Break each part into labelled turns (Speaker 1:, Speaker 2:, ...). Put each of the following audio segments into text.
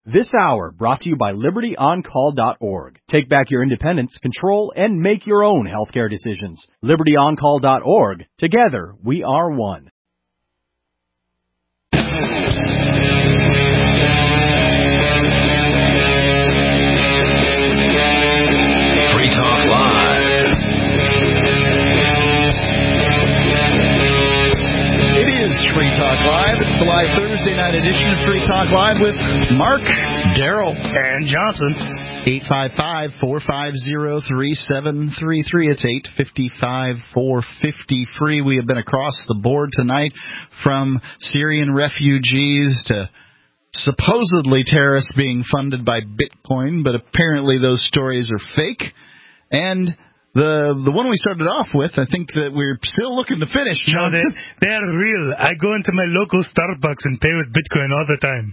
Speaker 1: This hour brought to you by LibertyOnCall.org. Take back your independence, control, and make your own healthcare decisions. LibertyOnCall.org. Together, we are one.
Speaker 2: Free Talk Live.
Speaker 3: It is Free Talk Live. It's the live Thursday night edition of Free Talk Live with Mark,
Speaker 4: Daryl, and Johnson.
Speaker 3: 855-450-3733. It's 855-450-FREE. We have been across the board tonight from Syrian refugees to supposedly terrorists being funded by Bitcoin, but apparently those stories are fake. And the one we started off with, I think that we're still looking to finish.
Speaker 4: No, they're real. I go into my local Starbucks and pay with Bitcoin all the time.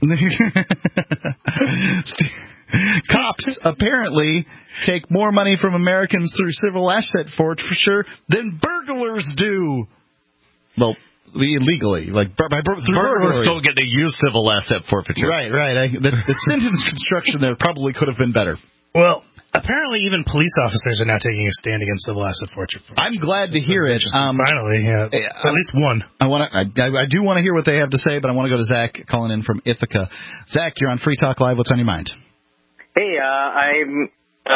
Speaker 3: Cops apparently take more money from Americans through civil asset forfeiture than burglars do. Well, illegally, like
Speaker 5: burglars don't get to use civil asset forfeiture.
Speaker 3: Right. The sentence construction there probably could have been better.
Speaker 4: Well, apparently even police officers are now taking a stand against civil asset forfeiture.
Speaker 3: I'm glad to hear it.
Speaker 4: Finally, yeah, at least one.
Speaker 3: I do want to hear what they have to say, but I want to go to Zach calling in from Ithaca. Zach, you're on Free Talk Live. What's on your mind?
Speaker 6: Hey, I'm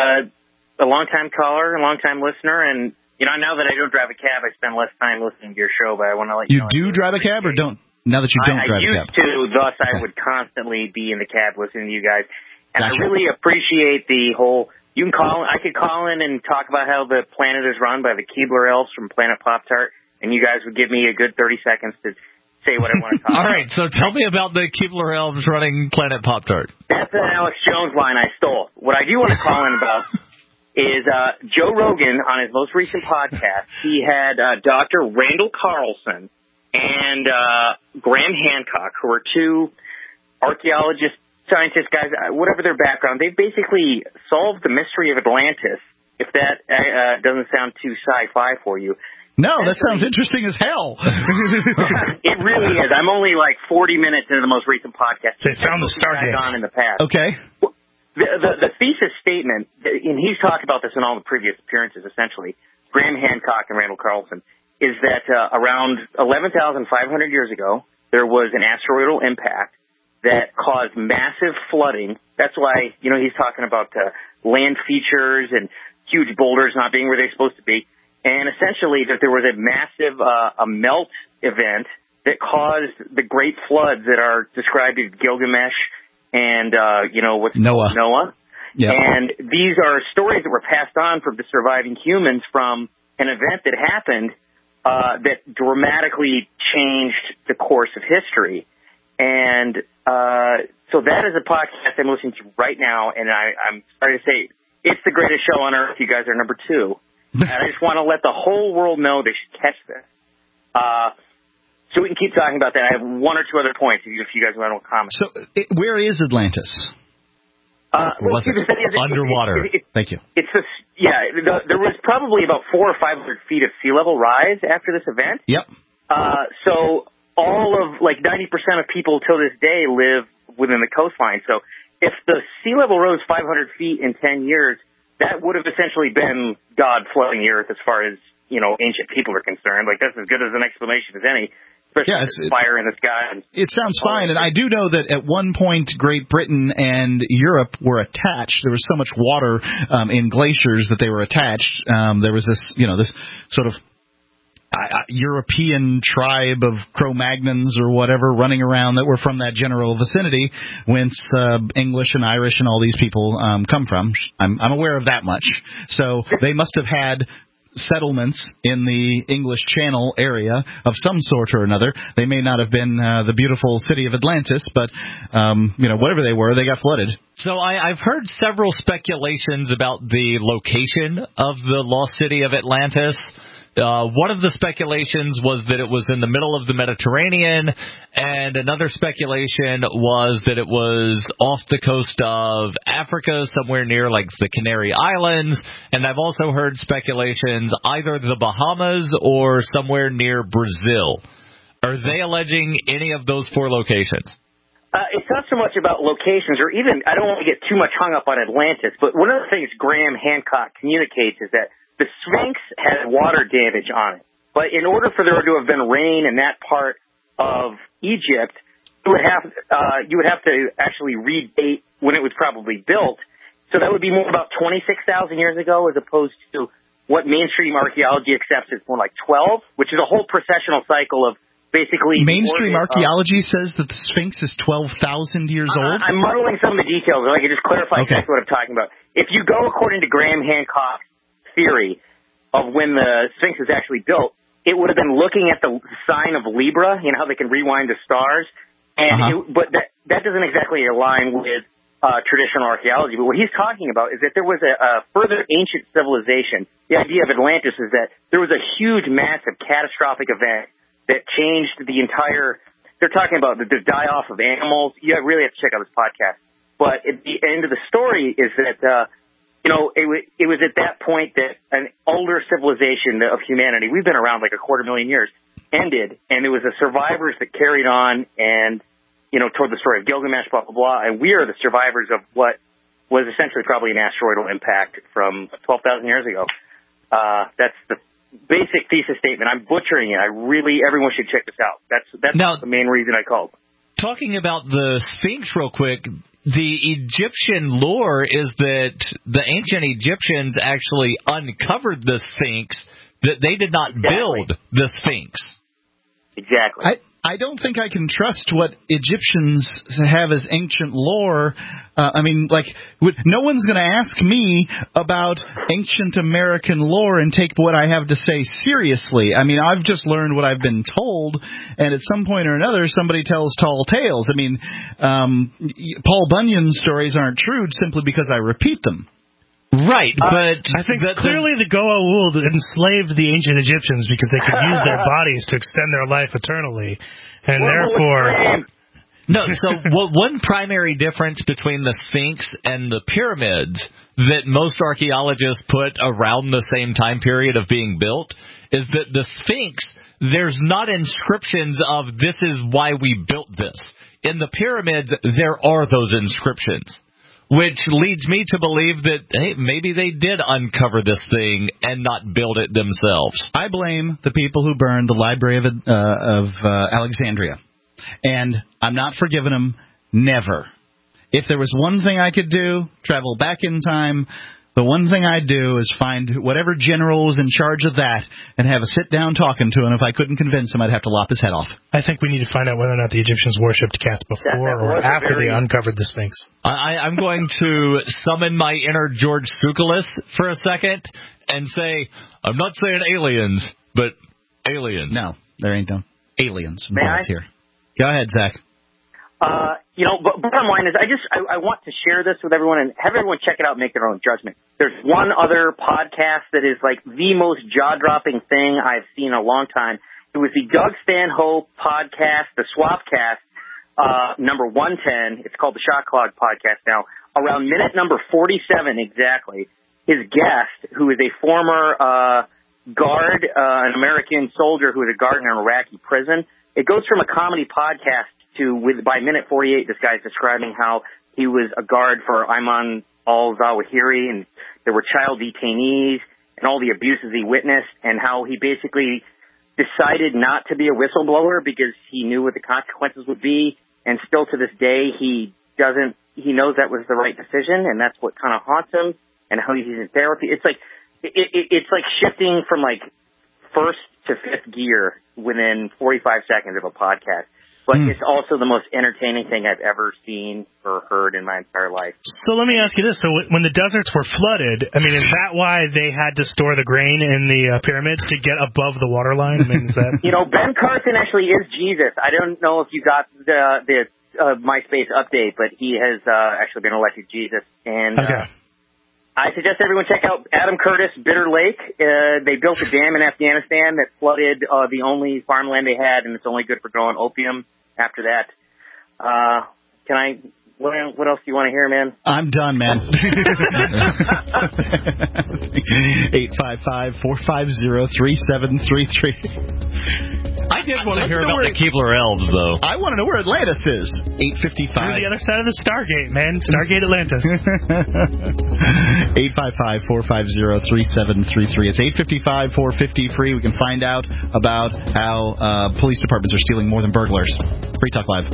Speaker 6: a long-time caller, a long-time listener, and now that I don't drive a cab, I spend less time listening to your show. But I want to let you know.
Speaker 3: You do drive a cab, or don't? Now that you don't drive a cab,
Speaker 6: I used to. Thus,
Speaker 3: okay.
Speaker 6: I would constantly be in the cab listening to you guys, and
Speaker 3: gotcha.
Speaker 6: I really appreciate the whole. You can call. I could call in and talk about how the planet is run by the Keebler elves from Planet Pop-Tart, and you guys would give me a good 30 seconds to say what I want to talk
Speaker 5: All
Speaker 6: about.
Speaker 5: right, so tell me about the Keebler elves running Planet Pop-Tart.
Speaker 6: That's an Alex Jones line I stole. What I do want to call in about is Joe Rogan on his most recent podcast. He had Dr. Randall Carlson and Graham Hancock, who are two archaeologists, scientists, guys, whatever their background. They've basically solved the mystery of Atlantis, if that doesn't sound too sci-fi for you.
Speaker 3: No, that sounds interesting as hell.
Speaker 6: It really is. I'm only like 40 minutes into the most recent podcast.
Speaker 4: They found the Stargate
Speaker 6: on in the past.
Speaker 3: Okay.
Speaker 6: The thesis statement, and he's talked about this in all the previous appearances, essentially, Graham Hancock and Randall Carlson, is that around 11,500 years ago, there was an asteroidal impact that caused massive flooding. That's why, he's talking about land features and huge boulders not being where they're supposed to be. And essentially that there was a massive a melt event that caused the great floods that are described as Gilgamesh and, Noah.
Speaker 3: Yep.
Speaker 6: And these are stories that were passed on from the surviving humans from an event that happened that dramatically changed the course of history. And so that is a podcast I'm listening to right now, and I'm sorry to say it's the greatest show on earth. You guys are number 2. And I just want to let the whole world know they should catch this. So we can keep talking about that. I have one or two other points if you guys want to comment.
Speaker 3: So where is Atlantis?
Speaker 5: Underwater.
Speaker 3: Thank you.
Speaker 6: There was probably about 400 or 500 feet of sea level rise after this event.
Speaker 3: Yep.
Speaker 6: So all of 90% of people till this day live within the coastline. So if the sea level rose 500 feet in 10 years, that would have essentially been God flooding the earth as far as, ancient people are concerned. That's as good as an explanation as any, especially fire in the sky.
Speaker 3: It sounds fine, and I do know that at one point Great Britain and Europe were attached. There was so much water in glaciers that they were attached. There was this, this sort of European tribe of Cro-Magnons or whatever running around that were from that general vicinity, whence English and Irish and all these people come from. I'm aware of that much. So they must have had settlements in the English Channel area of some sort or another. They may not have been the beautiful city of Atlantis, but whatever they were, they got flooded.
Speaker 5: So I've heard several speculations about the location of the lost city of Atlantis. One of the speculations was that it was in the middle of the Mediterranean, and another speculation was that it was off the coast of Africa, somewhere near the Canary Islands, and I've also heard speculations either the Bahamas or somewhere near Brazil. Are they alleging any of those 4 locations?
Speaker 6: It's not so much about locations, or even, I don't want to get too much hung up on Atlantis, but one of the things Graham Hancock communicates is that the Sphinx had water damage on it. But in order for there to have been rain in that part of Egypt, you would have to actually redate when it was probably built. So that would be more about 26,000 years ago, as opposed to what mainstream archaeology accepts as more like 12, which is a whole processional cycle of basically...
Speaker 3: Mainstream archaeology says that the Sphinx is 12,000 years old?
Speaker 6: I'm muddling some of the details, if I could just clarify exactly what I'm talking about. If you go according to Graham Hancock's theory of when the Sphinx was actually built, it would have been looking at the sign of Libra, you know how they can rewind the stars, and but that doesn't exactly align with traditional archaeology. But what he's talking about is that there was a further ancient civilization. The idea of Atlantis is that there was a huge, massive, catastrophic event that changed the entire... They're talking about the die-off of animals. You really have to check out this podcast. But at the end of the story is that, it was at that point that an older civilization of humanity, we've been around like 250,000 years, ended. And it was the survivors that carried on and, toward the story of Gilgamesh, blah, blah, blah. And we are the survivors of what was essentially probably an asteroidal impact from 12,000 years ago. That's the basic thesis statement. I'm butchering it. Everyone should check this out. That's
Speaker 5: now,
Speaker 6: the main reason I called.
Speaker 5: Talking about the Sphinx real quick, the Egyptian lore is that the ancient Egyptians actually uncovered the Sphinx, that they did not build the Sphinx.
Speaker 6: Exactly.
Speaker 3: I don't think I can trust what Egyptians have as ancient lore. No one's going to ask me about ancient American lore and take what I have to say seriously. I mean, I've just learned what I've been told, and at some point or another, somebody tells tall tales. I mean, Paul Bunyan's stories aren't true simply because I repeat them.
Speaker 5: Right, but
Speaker 4: I think clearly the Goa'uld enslaved the ancient Egyptians because they could use their bodies to extend their life eternally, and therefore...
Speaker 5: No, so one primary difference between the Sphinx and the pyramids that most archaeologists put around the same time period of being built is that the Sphinx, there's not inscriptions of this is why we built this. In the pyramids, there are those inscriptions. Which leads me to believe that, hey, maybe they did uncover this thing and not build it themselves.
Speaker 3: I blame the people who burned the Library of Alexandria. And I'm not forgiving them, never. If there was one thing I could do, travel back in time, the one thing I'd do is find whatever general was in charge of that and have a sit-down talking to him. If I couldn't convince him, I'd have to lop his head off.
Speaker 4: I think we need to find out whether or not the Egyptians worshipped cats before or after they uncovered the Sphinx.
Speaker 5: I'm going to summon my inner George Tsoukalos for a second and say, I'm not saying aliens, but aliens.
Speaker 3: No, there ain't no aliens involved here. Go ahead, Zach.
Speaker 6: But bottom line is I want to share this with everyone and have everyone check it out and make their own judgment. There's one other podcast that is like the most jaw-dropping thing I've seen in a long time. It was the Doug Stanhope podcast, the Swapcast, number 110. It's called the Shot Clog podcast now. Around minute number 47 exactly, his guest, who is a former guard, an American soldier who was a guard in an Iraqi prison. It goes from a comedy podcast by minute 48, this guy's describing how he was a guard for Ayman al-Zawahiri, and there were child detainees and all the abuses he witnessed, and how he basically decided not to be a whistleblower because he knew what the consequences would be, and still to this day he knows that was the right decision, and that's what kind of haunts him, and how he's in therapy. It's like shifting from like first to fifth gear within 45 seconds of a podcast. But it's also the most entertaining thing I've ever seen or heard in my entire life.
Speaker 4: So let me ask you this. So when the deserts were flooded, I mean, is that why they had to store the grain in the pyramids to get above the water line? I mean, is that...
Speaker 6: Ben Carson actually is Jesus. I don't know if you got the MySpace update, but he has actually been elected Jesus. And I suggest everyone check out Adam Curtis, Bitter Lake. They built a dam in Afghanistan that flooded the only farmland they had, and it's only good for growing opium. After that, what else do you want to hear, man?
Speaker 3: I'm done, man. 855-450-3733.
Speaker 5: I
Speaker 3: did want
Speaker 5: to hear about the Keebler Elves, though.
Speaker 3: I want to know where Atlantis is. 8:55.
Speaker 4: Through the other side of the Stargate, man. Stargate Atlantis.
Speaker 3: 855-450-3733. It's 855-450-FREE. We can find out about how police departments are stealing more than burglars. Free Talk Live.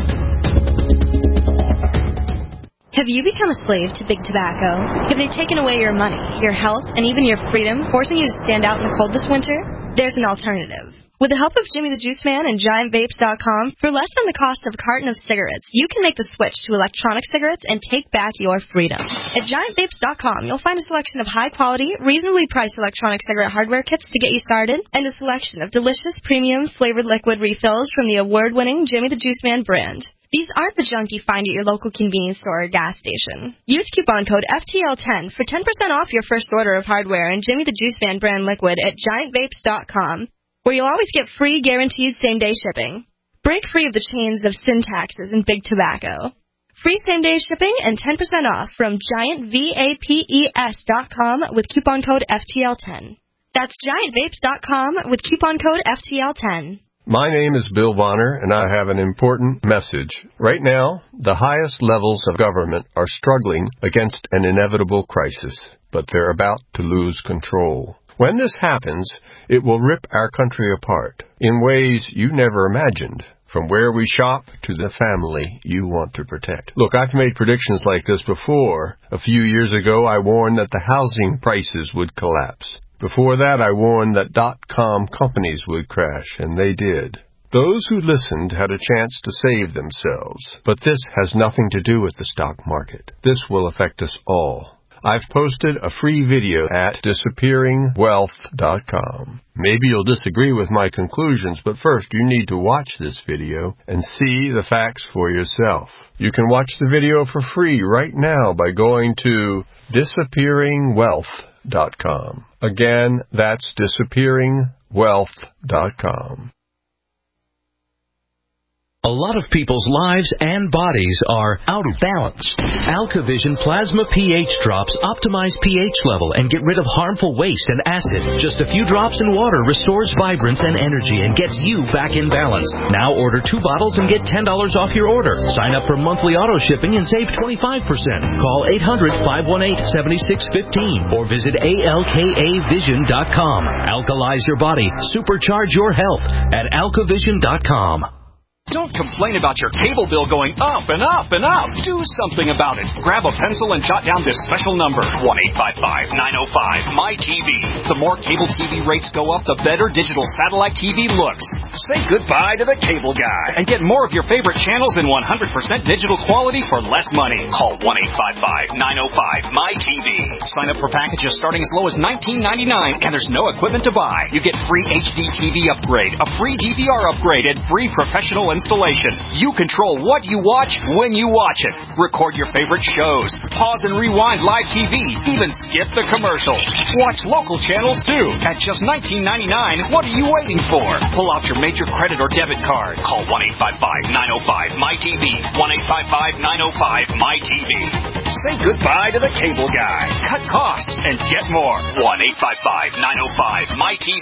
Speaker 7: Have you become a slave to big tobacco? Have they taken away your money, your health, and even your freedom, forcing you to stand out in the cold this winter? There's an alternative. With the help of Jimmy the Juice Man and GiantVapes.com, for less than the cost of a carton of cigarettes, you can make the switch to electronic cigarettes and take back your freedom. At GiantVapes.com, you'll find a selection of high-quality, reasonably priced electronic cigarette hardware kits to get you started, and a selection of delicious, premium, flavored liquid refills from the award-winning Jimmy the Juice Man brand. These aren't the junk you find at your local convenience store or gas station. Use coupon code FTL10 for 10% off your first order of hardware and Jimmy the Juice Man brand liquid at GiantVapes.com, where you'll always get free guaranteed same-day shipping. Break free of the chains of sin taxes and big tobacco. Free same-day shipping and 10% off from GiantVapes.com with coupon code FTL10. That's GiantVapes.com with coupon code FTL10.
Speaker 8: My name is Bill Bonner, and I have an important message. Right now, the highest levels of government are struggling against an inevitable crisis, but they're about to lose control. When this happens, it will rip our country apart in ways you never imagined, from where we shop to the family you want to protect. Look, I've made predictions like this before. A few years ago, I warned that the housing prices would collapse. Before that, I warned that .com companies would crash, and they did. Those who listened had a chance to save themselves. But this has nothing to do with the stock market. This will affect us all. I've posted a free video at disappearingwealth.com. Maybe you'll disagree with my conclusions, but first you need to watch this video and see the facts for yourself. You can watch the video for free right now by going to disappearingwealth.com. Again, that's disappearingwealth.com.
Speaker 2: A lot of people's lives and bodies are out of balance. AlkaVision Plasma pH drops optimize pH level and get rid of harmful waste and acid. Just a few drops in water restores vibrance and energy and gets you back in balance. Now order 2 bottles and get $10 off your order. Sign up for monthly auto shipping and save 25%. Call 800-518-7615 or visit alkavision.com. Alkalize your body. Supercharge your health at alkavision.com.
Speaker 9: Don't complain about your cable bill going up and up and up. Do something about it. Grab a pencil and jot down this special number, 1-855-905-MY-TV. The more cable TV rates go up, the better digital satellite TV looks. Say goodbye to the cable guy and get more of your favorite channels in 100% digital quality for less money. Call 1-855-905-MY-TV. Sign up for packages starting as low as $19.99, and there's no equipment to buy. You get free HD TV upgrade, a free DVR upgrade, and free professional installation. You control what you watch when you watch it. Record your favorite shows. Pause and rewind live TV. Even skip the commercials. Watch local channels too. At just $19.99, what are you waiting for? Pull out your major credit or debit card. Call 1-855-905-MY-TV. 1-855-905-MY-TV. Say goodbye to the cable guy. Cut costs and get more. 1-855-905-MY-TV.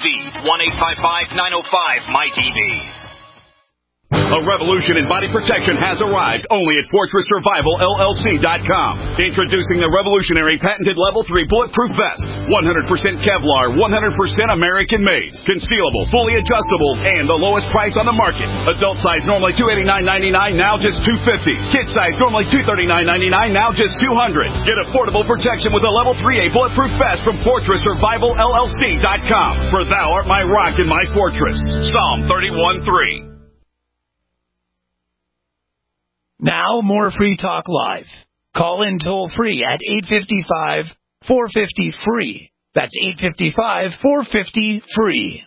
Speaker 9: 1-855-905-MY-TV.
Speaker 10: A revolution in body protection has arrived only at FortressSurvivalLLC.com. Introducing the revolutionary patented Level 3 Bulletproof Vest. 100% Kevlar, 100% American-made. Concealable, fully adjustable, and the lowest price on the market. Adult size normally $289.99, now just $250. Kid size normally $239.99, now just $200. Get affordable protection with a Level 3A Bulletproof Vest from FortressSurvivalLLC.com. For thou art my rock and my fortress. Psalm 31:3.
Speaker 11: Now, more Free Talk Live. Call in toll-free at 855-450-FREE. That's 855-450-FREE.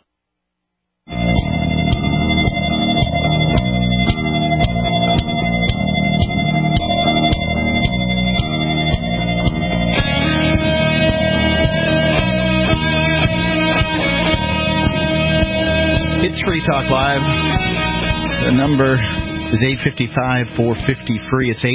Speaker 3: It's Free Talk Live. The number is 855-450-FREE. It's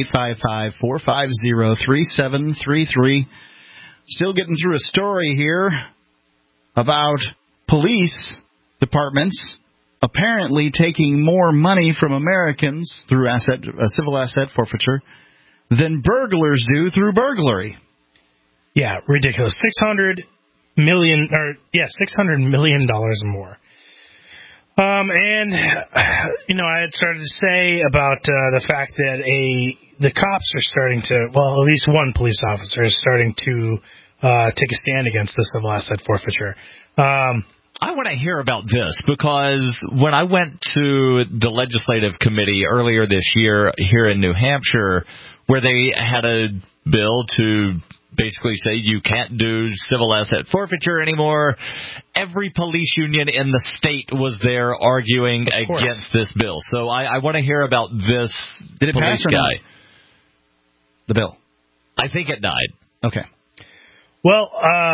Speaker 3: 855-450-3733. Still getting through a story here about police departments apparently taking more money from Americans through civil asset forfeiture than burglars do through burglary.
Speaker 4: Yeah, ridiculous. $600 million or more. And I had started to say about the fact that the cops are starting to, well, at least one police officer is starting to take a stand against the civil asset forfeiture.
Speaker 5: I want to hear about this because when I went to the legislative committee earlier this year here in New Hampshire, where they had a bill to basically say you can't do civil asset forfeiture anymore, every police union in the state was there arguing against this bill. So I want to hear about this police guy.
Speaker 3: The bill?
Speaker 5: I think it died.
Speaker 3: Okay.
Speaker 4: Well,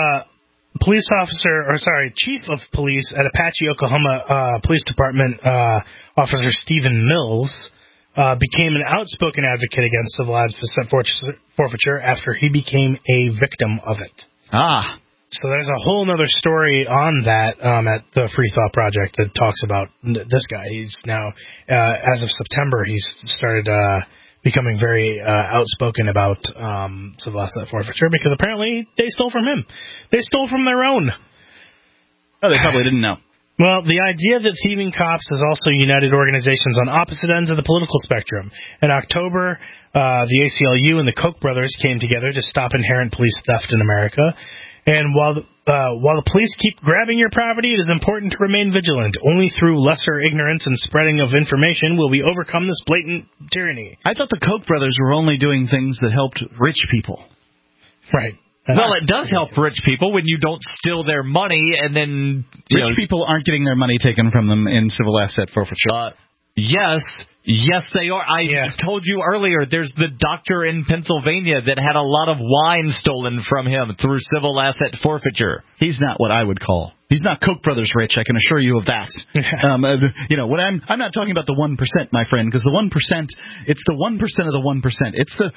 Speaker 4: Chief of Police at Apache, Oklahoma Police Department, Officer Stephen Mills, became an outspoken advocate against civil asset forfeiture after he became a victim of it.
Speaker 3: Ah.
Speaker 4: So there's a whole other story on that at the Free Thought Project that talks about this guy. He's now, as of September, he's started becoming very outspoken about civil asset forfeiture because apparently they stole from him. They stole from their own.
Speaker 3: Oh, they probably didn't know.
Speaker 4: Well, the idea that thieving cops has also united organizations on opposite ends of the political spectrum. In October, the ACLU and the Koch brothers came together to stop inherent police theft in America. And while the police keep grabbing your property, it is important to remain vigilant. Only through lesser ignorance and spreading of information will we overcome this blatant tyranny.
Speaker 3: I thought the Koch brothers were only doing things that helped rich people.
Speaker 4: Right.
Speaker 5: Well, it does help rich people when you don't steal their money and then...
Speaker 3: Rich people aren't getting their money taken from them in civil asset forfeiture.
Speaker 5: Yes, they are. I told you earlier, there's the doctor in Pennsylvania that had a lot of wine stolen from him through civil asset forfeiture.
Speaker 3: He's not what I would call. He's not Koch brothers rich, I can assure you of that. What I'm not talking about the 1%, my friend, because the 1%, it's the 1% of the 1%. It's the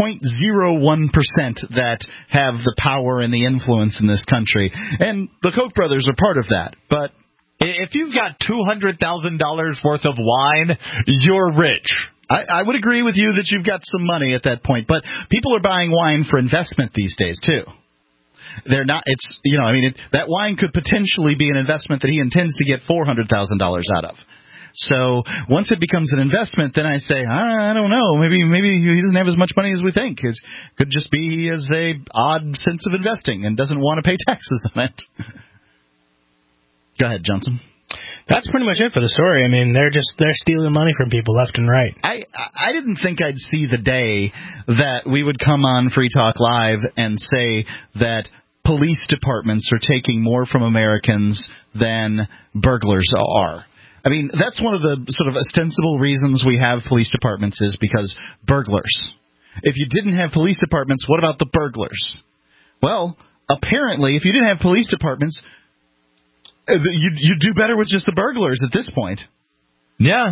Speaker 3: 0.01% that have the power and the influence in this country. And the Koch brothers are part of that, but...
Speaker 5: If you've got $200,000 worth of wine, you're rich.
Speaker 3: I would agree with you that you've got some money at that point, but people are buying wine for investment these days, too. They're not, that wine could potentially be an investment that he intends to get $400,000 out of. So once it becomes an investment, then I say, I don't know, maybe he doesn't have as much money as we think. It could just be he has a odd sense of investing and doesn't want to pay taxes on it. Go ahead, Johnson.
Speaker 4: That's pretty much it for the story. I mean, they're stealing money from people left and right.
Speaker 3: I didn't think I'd see the day that we would come on Free Talk Live and say that police departments are taking more from Americans than burglars are. I mean, that's one of the sort of ostensible reasons we have police departments is because burglars. If you didn't have police departments, what about the burglars? Well, apparently, if you didn't have police departments, you'd do better with just the burglars at this point.
Speaker 5: Yeah,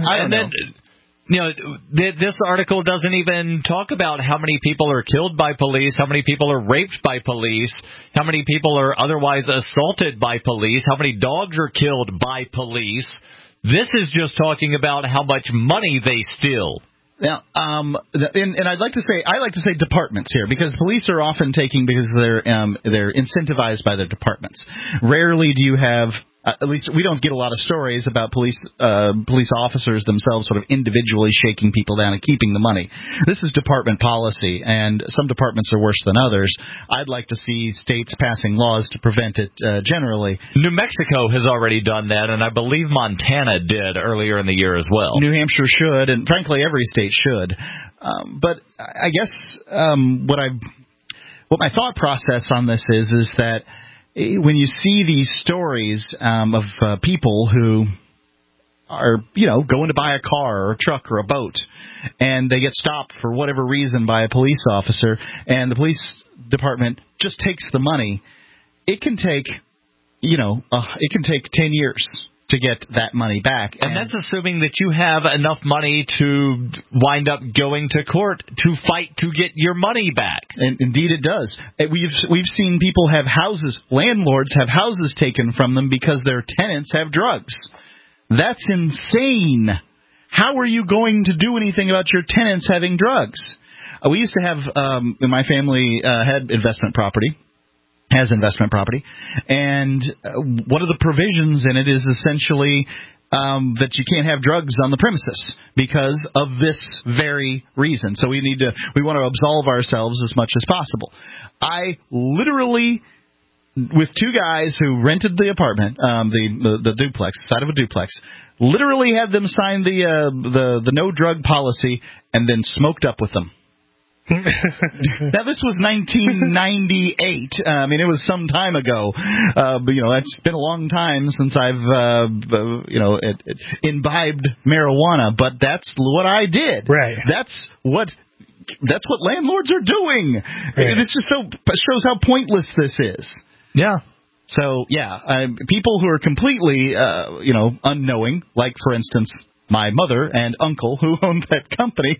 Speaker 5: this article doesn't even talk about how many people are killed by police, how many people are raped by police, how many people are otherwise assaulted by police, how many dogs are killed by police. This is just talking about how much money they steal.
Speaker 3: Now, and I like to say departments here because police are often taking because they're incentivized by their departments. Rarely do you have. At least we don't get a lot of stories about police officers themselves sort of individually shaking people down and keeping the money. This is department policy, and some departments are worse than others. I'd like to see states passing laws to prevent it generally.
Speaker 5: New Mexico has already done that, and I believe Montana did earlier in the year as well.
Speaker 3: New Hampshire should, and frankly every state should. But I guess what my thought process on this is that when you see these stories of people who are, going to buy a car or a truck or a boat, and they get stopped for whatever reason by a police officer, and the police department just takes the money, it can take 10 years to get that money back.
Speaker 5: And that's assuming that you have enough money to wind up going to court to fight to get your money back.
Speaker 3: And indeed it does. We've seen people have landlords have houses taken from them because their tenants have drugs. That's insane. How are you going to do anything about your tenants having drugs? We used to have, my family had investment property. Has investment property, and one of the provisions in it is essentially that you can't have drugs on the premises because of this very reason. So we want to absolve ourselves as much as possible. I literally, with two guys who rented the apartment, the duplex, side of a duplex, literally had them sign the no drug policy and then smoked up with them. Now, this was 1998. I mean, it was some time ago. But, it's been a long time since I've, imbibed marijuana. But that's what I did.
Speaker 4: Right.
Speaker 3: That's what landlords are doing. Right. This just shows how pointless this is.
Speaker 5: Yeah.
Speaker 3: So, people who are completely, unknowing, like, for instance, my mother and uncle who owned that company,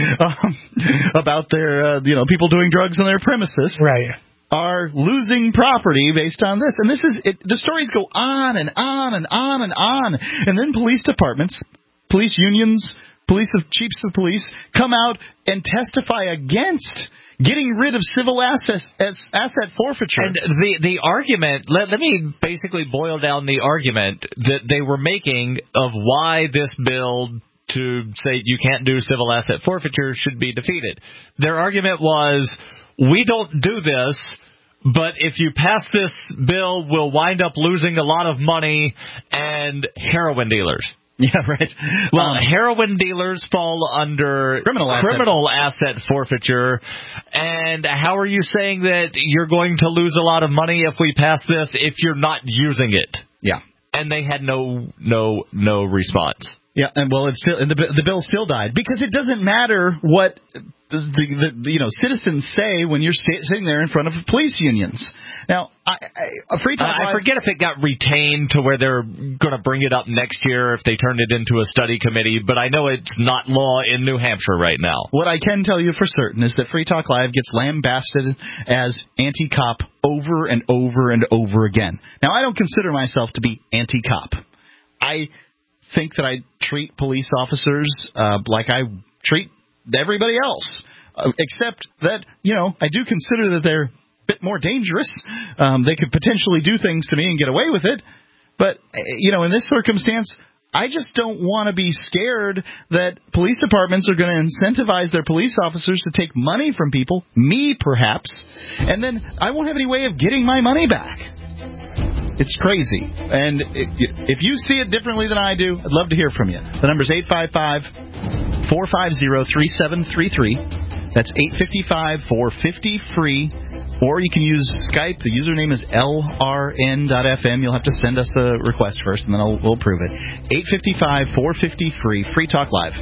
Speaker 3: about their, people doing drugs on their premises,
Speaker 4: right,
Speaker 3: are losing property based on this. And this is it. The stories go on and on and on and on. And then police departments, police unions, chiefs of police come out and testify against getting rid of civil asset forfeiture.
Speaker 5: And the argument, let me basically boil down the argument that they were making of why this bill to say you can't do civil asset forfeiture should be defeated. Their argument was, we don't do this, but if you pass this bill, we'll wind up losing a lot of money and heroin dealers.
Speaker 3: Yeah, right.
Speaker 5: Well, heroin dealers fall under criminal asset forfeiture. And how are you saying that you're going to lose a lot of money if we pass this if you're not using it?
Speaker 3: Yeah.
Speaker 5: And they had no response.
Speaker 3: Yeah, and the bill still died because it doesn't matter what the citizens say when you're sitting there in front of police unions. Now, Free Talk Live,
Speaker 5: I forget if it got retained to where they're going to bring it up next year if they turned it into a study committee, but I know it's not law in New Hampshire right now.
Speaker 3: What I can tell you for certain is that Free Talk Live gets lambasted as anti-cop over and over and over again. Now, I don't consider myself to be anti-cop. I think that I treat police officers like I treat everybody else, except that, I do consider that they're a bit more dangerous. They could potentially do things to me and get away with it. But, in this circumstance, I just don't want to be scared that police departments are going to incentivize their police officers to take money from people, me perhaps, and then I won't have any way of getting my money back. It's crazy. And if you see it differently than I do, I'd love to hear from you. The number's 855-450-3733. That's 855-450-FREE. Or you can use Skype. The username is lrn.fm. You'll have to send us a request first, and then we'll approve it. 855-450-FREE. Free Talk Live.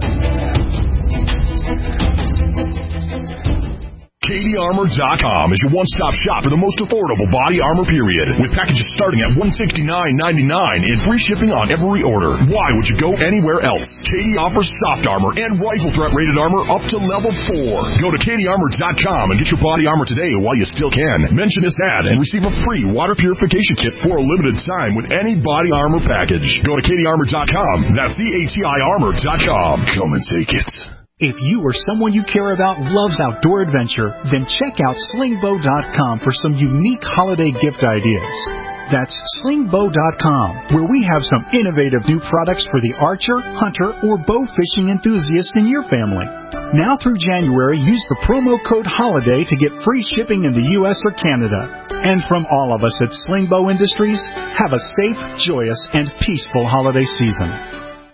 Speaker 12: KDArmor.com is your one-stop shop for the most affordable body armor, period. With packages starting at $169.99 and free shipping on every order. Why would you go anywhere else? KD offers soft armor and rifle threat rated armor up to level 4. Go to KDArmor.com and get your body armor today while you still can. Mention this ad and receive a free water purification kit for a limited time with any body armor package. Go to KDArmor.com. That's CHEIarmor.com. Come and take it.
Speaker 13: If you or someone you care about loves outdoor adventure, then check out slingbow.com for some unique holiday gift ideas. That's slingbow.com, where we have some innovative new products for the archer, hunter, or bow fishing enthusiast in your family. Now through January, use the promo code HOLIDAY to get free shipping in the U.S. or Canada. And from all of us at Slingbow Industries, have a safe, joyous, and peaceful holiday season.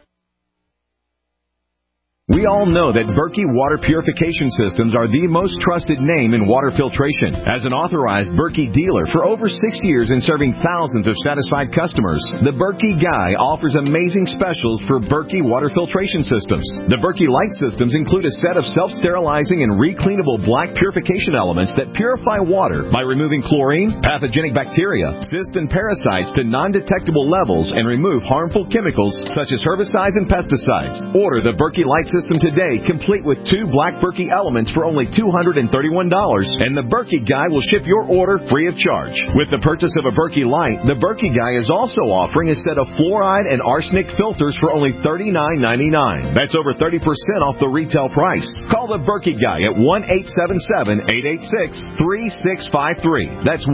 Speaker 14: We all know that Berkey Water Purification Systems are the most trusted name in water filtration. As an authorized Berkey dealer for over 6 years and serving thousands of satisfied customers, the Berkey Guy offers amazing specials for Berkey Water Filtration Systems. The Berkey Light Systems include a set of self-sterilizing and recleanable black purification elements that purify water by removing chlorine, pathogenic bacteria, cysts, and parasites to non-detectable levels and remove harmful chemicals such as herbicides and pesticides. Order the Berkey Light system today, complete with 2 Black Berkey elements for only $231, and the Berkey Guy will ship your order free of charge. With the purchase of a Berkey Light, the Berkey Guy is also offering a set of fluoride and arsenic filters for only $39.99. That's over 30% off the retail price. Call the Berkey Guy at 1-877-886-3653. That's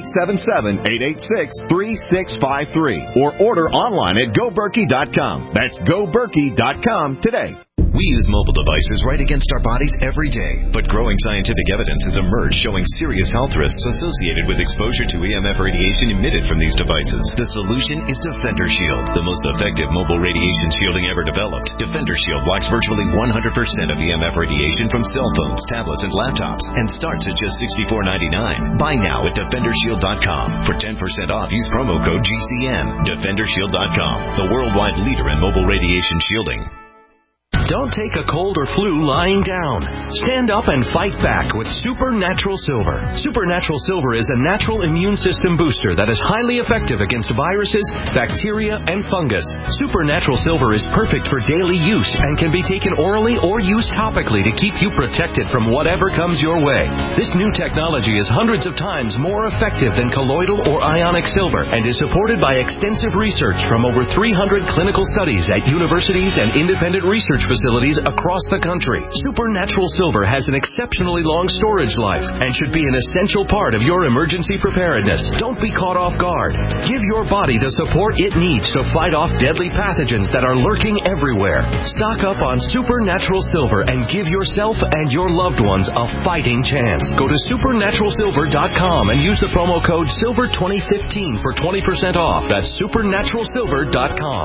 Speaker 14: 1-877-886-3653. Or order online at GoBerkey.com. That's GoBerkey.com today.
Speaker 2: We use mobile devices right against our bodies every day, but growing scientific evidence has emerged showing serious health risks associated with exposure to EMF radiation emitted from these devices. The solution is Defender Shield, the most effective mobile radiation shielding ever developed. Defender Shield blocks virtually 100% of EMF radiation from cell phones, tablets, and laptops, and starts at just $64.99. Buy now at DefenderShield.com. For 10% off, use promo code GCN. DefenderShield.com, the worldwide leader in mobile radiation shielding. Don't take a cold or flu lying down. Stand up and fight back with Supernatural Silver. Supernatural Silver is a natural immune system booster that is highly effective against viruses, bacteria, and fungus. Supernatural Silver is perfect for daily use and can be taken orally or used topically to keep you protected from whatever comes your way. This new technology is hundreds of times more effective than colloidal or ionic silver and is supported by extensive research from over 300 clinical studies at universities and independent research facilities across the country. Supernatural Silver has an exceptionally long storage life and should be an essential part of your emergency preparedness. Don't be caught off guard. Give your body the support it needs to fight off deadly pathogens that are lurking everywhere. Stock up on Supernatural Silver and give yourself and your loved ones a fighting chance. Go to supernaturalsilver.com and use the promo code SILVER2015 for 20% off. That's supernaturalsilver.com.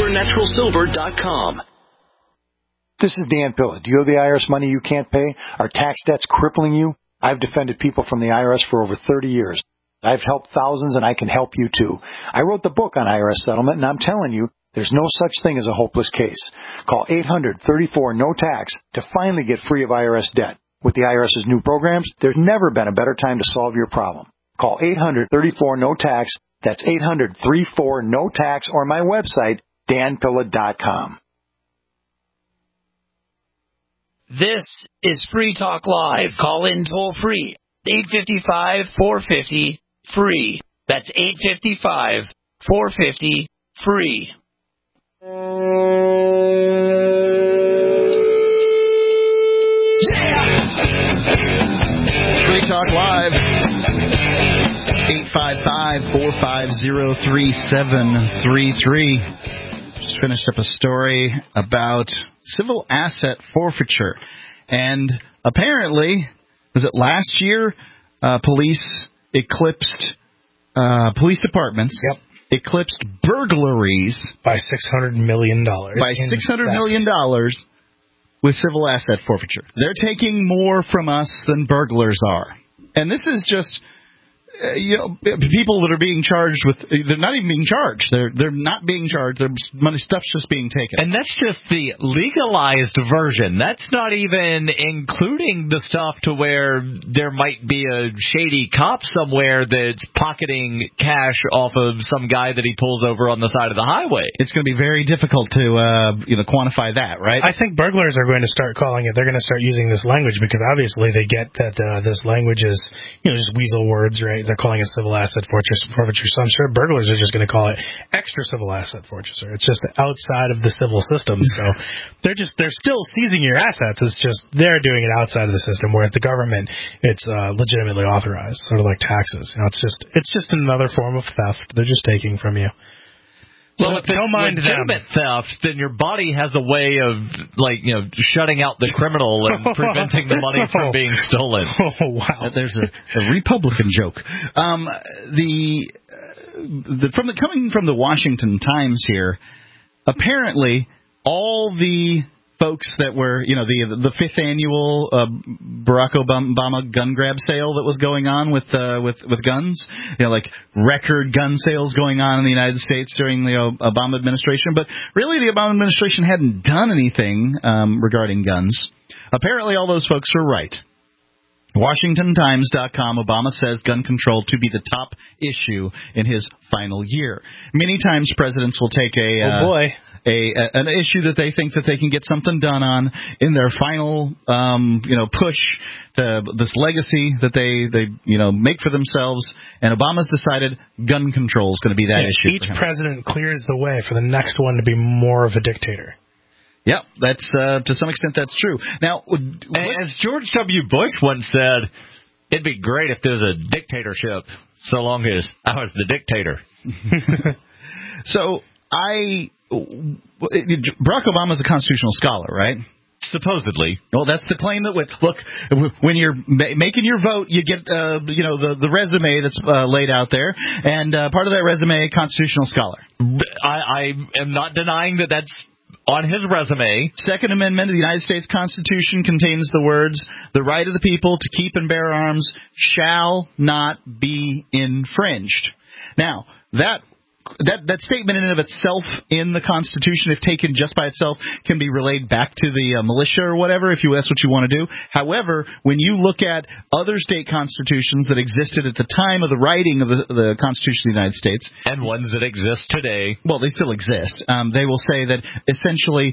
Speaker 2: Supernaturalsilver.com.
Speaker 15: This is Dan Pilla. Do you owe the IRS money you can't pay? Are tax debts crippling you? I've defended people from the IRS for over 30 years. I've helped thousands, and I can help you too. I wrote the book on IRS settlement, and I'm telling you, there's no such thing as a hopeless case. Call 800-34-NO-TAX to finally get free of IRS debt. With the IRS's new programs, there's never been a better time to solve your problem. Call 800-34-NO-TAX. That's 800-34-NO-TAX, or my website, danpilla.com.
Speaker 11: This is Free Talk Live. Call in toll free. 855-450-FREE. That's 855-450-FREE.
Speaker 3: Free Talk Live. 855-450-3733. Just finished up a story about civil asset forfeiture. And apparently, was it last year, police departments eclipsed burglaries
Speaker 4: by $600 million.
Speaker 3: By $600 million with civil asset forfeiture. They're taking more from us than burglars are. And this is just... people that are being charged with, they're not even being charged. They're not being charged. Their money stuff's just being taken.
Speaker 5: And that's just the legalized version. That's not even including the stuff to where there might be a shady cop somewhere that's pocketing cash off of some guy that he pulls over on the side of the highway.
Speaker 3: It's going to be very difficult to quantify that, right?
Speaker 4: I think burglars are going to start calling it. They're going to start using this language because obviously they get that this language is just weasel words, right? They're calling it civil asset forfeiture. So I'm sure burglars are just going to call it extra civil asset forfeiture. It's just outside of the civil system. So they're still seizing your assets. It's just they're doing it outside of the system, whereas the government, it's legitimately authorized, sort of like taxes. It's just another form of theft. They're just taking from you.
Speaker 5: Well, if it's legitimate theft, then your body has a way of, shutting out the criminal and preventing the money from being stolen.
Speaker 4: Oh, wow.
Speaker 3: There's a Republican joke. Coming from the Washington Times here, apparently all the folks that were, the fifth annual Barack Obama gun grab sale that was going on with guns, like record gun sales going on in the United States during the Obama administration. But really, the Obama administration hadn't done anything regarding guns. Apparently, all those folks were right. WashingtonTimes.com, Obama says gun control to be the top issue in his final year. Many times presidents will take an issue that they think that they can get something done on in their final push to this legacy that they make for themselves, and Obama's decided gun control is going to be that issue.
Speaker 4: Each president clears the way for the next one to be more of a dictator.
Speaker 3: Yep, that's to some extent that's true. Now,
Speaker 5: as George W. Bush once said, it'd be great if there's a dictatorship, so long as I was the dictator.
Speaker 3: So Barack Obama's a constitutional scholar, right?
Speaker 5: Supposedly.
Speaker 3: Well, that's the claim that look, when you're making your vote, you get the resume that's laid out there, and part of that resume, constitutional scholar.
Speaker 5: I am not denying that that's on his resume.
Speaker 3: Second Amendment of the United States Constitution contains the words, "The right of the people to keep and bear arms shall not be infringed." Now, that statement in and of itself in the Constitution, if taken just by itself, can be relayed back to the militia or whatever, if that's what you want to do. However, when you look at other state constitutions that existed at the time of the writing of the Constitution of the United States,
Speaker 5: and ones that exist today,
Speaker 3: well, they still exist. They will say that essentially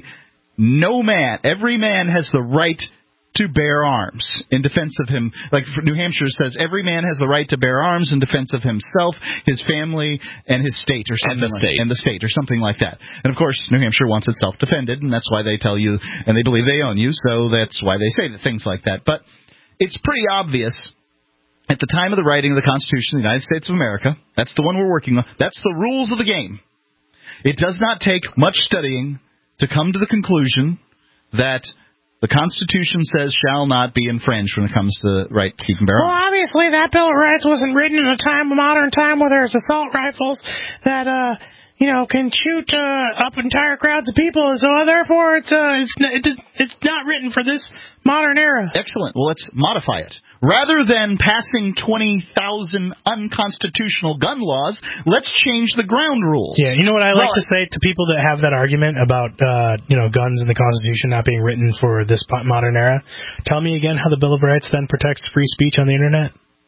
Speaker 3: every man has the right to bear arms in defense of him. Like New Hampshire says, every man has the right to bear arms in defense of himself, his family, and his state, or something and the state, or something like that. And of course, New Hampshire wants itself defended, and that's why they tell you, and they believe they own you, so that's why they say things like that. But it's pretty obvious at the time of the writing of the Constitution of the United States of America, that's the one we're working on, that's the rules of the game. It does not take much studying to come to the conclusion that the Constitution says shall not be infringed when it comes to the right to keep and bear arms.
Speaker 16: Well, obviously that Bill of Rights wasn't written in a modern time where there's assault rifles that can shoot up entire crowds of people, and so therefore it's not written for this modern era.
Speaker 3: Excellent. Well, let's modify it. Rather than passing 20,000 unconstitutional gun laws, let's change the ground rules.
Speaker 4: Yeah, you know what I like to say to people that have that argument about guns in the Constitution not being written for this modern era? Tell me again how the Bill of Rights then protects free speech on the Internet.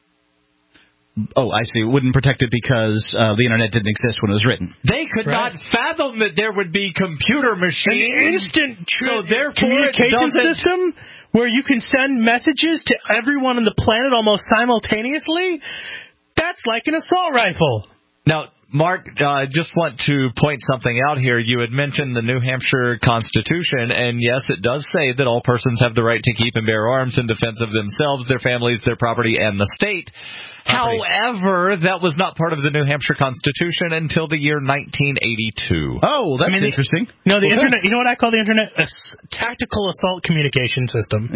Speaker 3: Oh, I see. It wouldn't protect it because the Internet didn't exist when it was written.
Speaker 5: They could not fathom that there would be computer machines.
Speaker 4: An instant
Speaker 5: communication
Speaker 4: system where you can send messages to everyone on the planet almost simultaneously? That's like an assault rifle.
Speaker 5: Now, Mark, I just want to point something out here. You had mentioned the New Hampshire Constitution, and yes, it does say that all persons have the right to keep and bear arms in defense of themselves, their families, their property, and the state. However, that was not part of the New Hampshire Constitution until the year 1982.
Speaker 3: Oh, that's interesting.
Speaker 4: No, the Internet. You know what I call the Internet? A tactical assault communication system.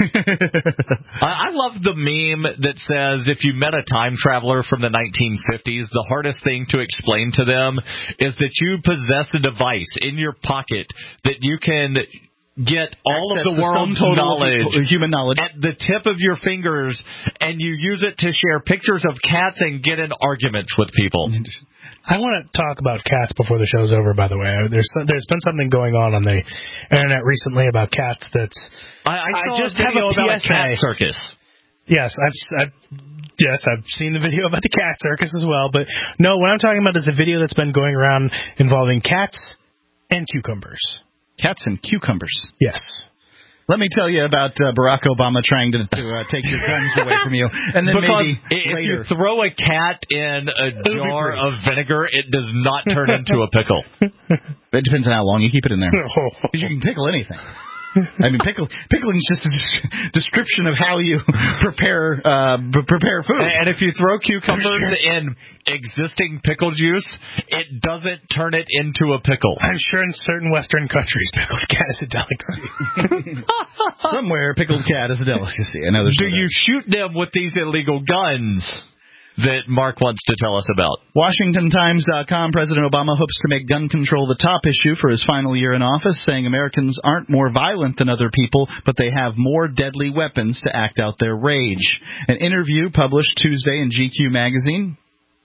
Speaker 5: I love the meme that says if you met a time traveler from the 1950s, the hardest thing to explain to them is that you possess a device in your pocket that you can get all of the world's
Speaker 3: human knowledge
Speaker 5: at the tip of your fingers, and you use it to share pictures of cats and get in arguments with people.
Speaker 4: I want to talk about cats before the show's over, by the way. There's been something going on the Internet recently about cats that's...
Speaker 5: I just have a about a cat circus.
Speaker 4: Yes, I've seen the video about the cat circus as well, but no, what I'm talking about is a video that's been going around involving cats and cucumbers.
Speaker 3: Cats and cucumbers.
Speaker 4: Yes.
Speaker 3: Let me tell you about Barack Obama trying to take your guns away from you. And then
Speaker 5: because
Speaker 3: maybe
Speaker 5: if
Speaker 3: later.
Speaker 5: you throw a cat in a jar of vinegar, it does not turn into a pickle.
Speaker 3: It depends on how long you keep it in there. Because you can pickle anything. I mean, pickling is just a description of how you prepare food.
Speaker 5: And if you throw cucumbers in existing pickle juice, it doesn't turn it into a pickle.
Speaker 4: I'm sure in certain Western countries, pickled cat is a delicacy.
Speaker 3: Somewhere, pickled cat is a delicacy. I know there's.
Speaker 5: Do you shoot them with these illegal guns that Mark wants to tell us about?
Speaker 3: WashingtonTimes.com, President Obama hopes to make gun control the top issue for his final year in office, saying Americans aren't more violent than other people, but they have more deadly weapons to act out their rage. An interview published Tuesday in GQ magazine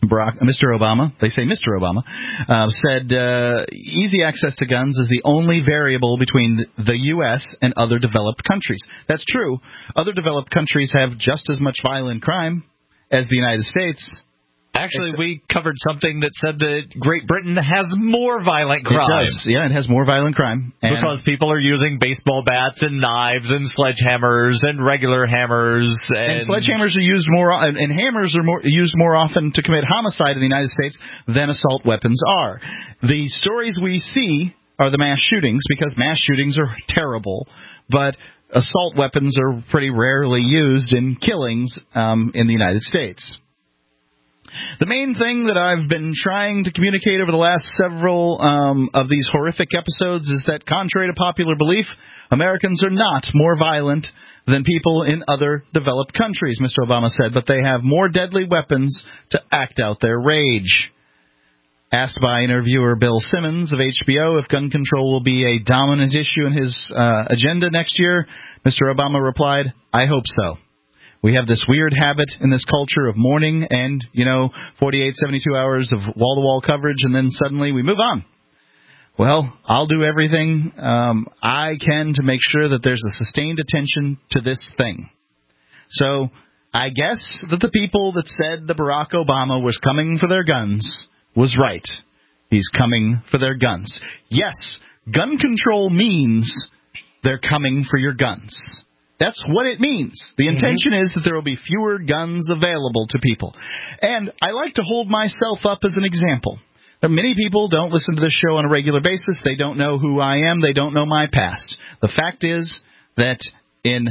Speaker 3: Mr. Obama, they say Mr. Obama, said easy access to guns is the only variable between the U.S. and other developed countries. That's true. Other developed countries have just as much violent crime as the United States.
Speaker 5: Actually, we covered something that said that Great Britain has more violent crime.
Speaker 3: It does. Yeah, it has more violent crime.
Speaker 5: Because people are using baseball bats and knives and sledgehammers and regular hammers.
Speaker 3: And sledgehammers are used more, and hammers are used more often to commit homicide in the United States than assault weapons are. The stories we see are the mass shootings, because mass shootings are terrible, but assault weapons are pretty rarely used in killings in the United States. The main thing that I've been trying to communicate over the last several of these horrific episodes is that, contrary to popular belief, Americans are not more violent than people in other developed countries, Mr. Obama said, but they have more deadly weapons to act out their rage. Asked by interviewer Bill Simmons of HBO if gun control will be a dominant issue in his agenda next year, Mr. Obama replied, "I hope so. We have this weird habit in this culture of mourning and, 48, 72 hours of wall-to-wall coverage, and then suddenly we move on. Well, I'll do everything I can to make sure that there's a sustained attention to this thing." So I guess that the people that said that Barack Obama was coming for their guns was right. He's coming for their guns. Yes, gun control means they're coming for your guns. That's what it means. The intention is that there will be fewer guns available to people. And I like to hold myself up as an example. Many people don't listen to this show on a regular basis. They don't know who I am. They don't know my past. The fact is that in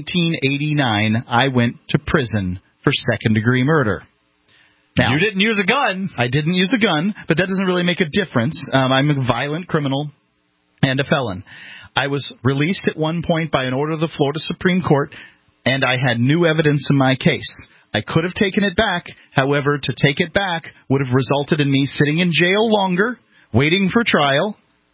Speaker 3: 1989, I went to prison for second-degree murder. Now,
Speaker 5: you didn't use a gun.
Speaker 3: I didn't use a gun, but that doesn't really make a difference. I'm a violent criminal and a felon. I was released at one point by an order of the Florida Supreme Court, and I had new evidence in my case. I could have taken it back. However, to take it back would have resulted in me sitting in jail longer, waiting for trial,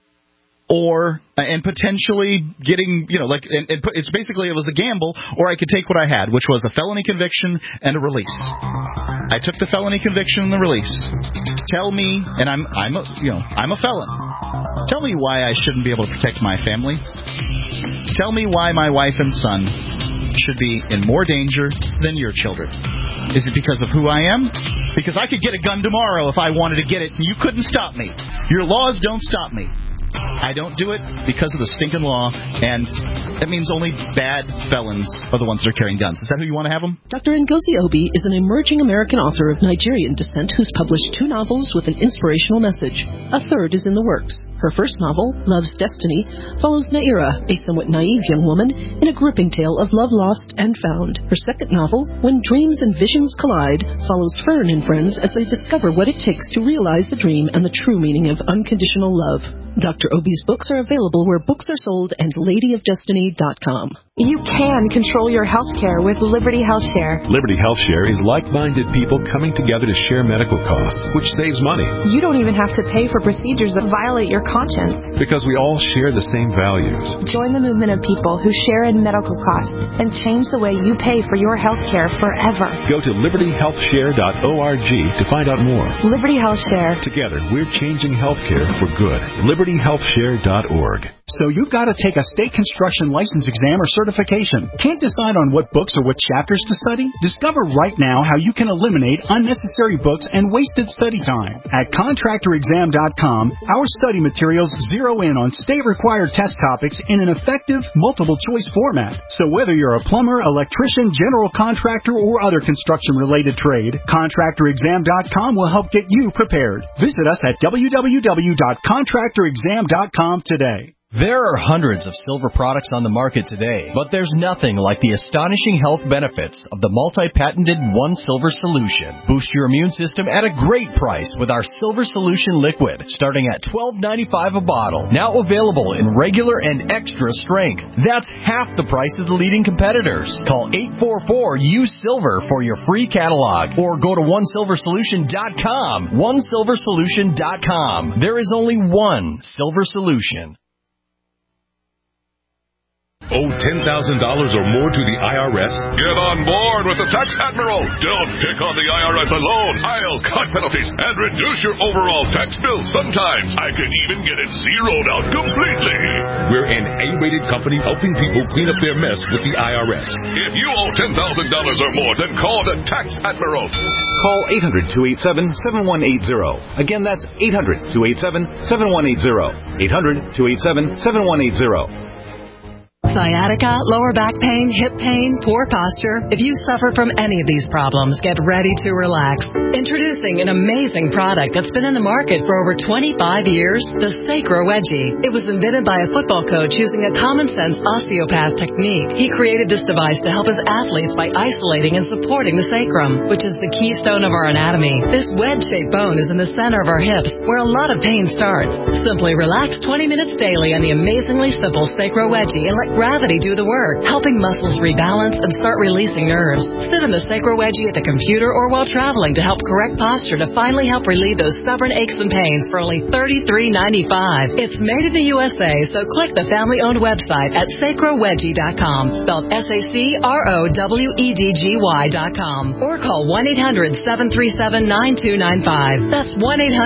Speaker 3: and potentially getting, it's basically, it was a gamble, or I could take what I had, which was a felony conviction and a release. I took the felony conviction and the release. Tell me, and I'm a felon. Tell me why I shouldn't be able to protect my family. Tell me why my wife and son should be in more danger than your children. Is it because of who I am? Because I could get a gun tomorrow if I wanted to get it, and you couldn't stop me. Your laws don't stop me. I don't do it because of the stinking law, and that means only bad felons are the ones that are carrying guns. Is that who you want to have them?
Speaker 17: Dr. Ngozi Obi is an emerging American author of Nigerian descent who's published 2 novels with an inspirational message. A third is in the works. Her first novel, Love's Destiny, follows Naira, a somewhat naive young woman, in a gripping tale of love lost and found. Her second novel, When Dreams and Visions Collide, follows Fern and friends as they discover what it takes to realize the dream and the true meaning of unconditional love. Dr. Obi's books are available where books are sold and ladyofdestiny.com.
Speaker 18: You can control your health care with Liberty Health Share.
Speaker 19: Liberty Health Share is like-minded people coming together to share medical costs, which saves money.
Speaker 18: You don't even have to pay for procedures that violate your conscience.
Speaker 19: Because we all share the same values.
Speaker 18: Join the movement of people who share in medical costs and change the way you pay for your health care forever.
Speaker 19: Go to libertyhealthshare.org to find out more.
Speaker 18: Liberty Health Share.
Speaker 19: Together, we're changing healthcare for good. libertyhealthshare.org.
Speaker 13: So you've got to take a state construction license exam or certification. Can't decide on what books or what chapters to study? Discover right now how you can eliminate unnecessary books and wasted study time. At contractorexam.com, our study materials zero in on state-required test topics in an effective, multiple-choice format. So whether you're a plumber, electrician, general contractor, or other construction-related trade, contractorexam.com will help get you prepared. Visit us at www.contractorexam.com today.
Speaker 1: There are hundreds of silver products on the market today, but there's nothing like the astonishing health benefits of the multi-patented One Silver Solution. Boost your immune system at a great price with our Silver Solution Liquid, starting at $12.95 a bottle. Now available in regular and extra strength. That's half the price of the leading competitors. Call 844-U-SILVER for your free catalog, or go to OneSilverSolution.com. OneSilverSolution.com. There is only one Silver Solution.
Speaker 12: owe $10,000 or more to the IRS?
Speaker 10: Get on board with the Tax Admiral. Don't pick on the IRS alone. I'll cut penalties and reduce your overall tax bill. Sometimes I can even get it zeroed out completely.
Speaker 12: We're an A-rated company helping people clean up their mess with the IRS.
Speaker 10: If you owe $10,000 or more, then call the Tax Admiral.
Speaker 20: Call 800-287-7180. Again, that's 800-287-7180. 800-287-7180.
Speaker 21: Sciatica, lower back pain, hip pain, poor posture. If you suffer from any of these problems, get ready to relax. Introducing an amazing product that's been in the market for over 25 years, the Sacro Wedgie. It was invented by a football coach using a common-sense osteopath technique. He created this device to help his athletes by isolating and supporting the sacrum, which is the keystone of our anatomy. This wedge-shaped bone is in the center of our hips, where a lot of pain starts. Simply relax 20 minutes daily on the amazingly simple Sacro Wedgie and let gravity do the work, helping muscles rebalance and start releasing nerves. Sit in the Sacro Wedgie at the computer or while traveling to help correct posture to finally help relieve those stubborn aches and pains for only $33.95. It's made in the USA, so click the family-owned website at sacrowedgie.com, spelled SACROWEDGY.com, or call 1-800-737-9295. That's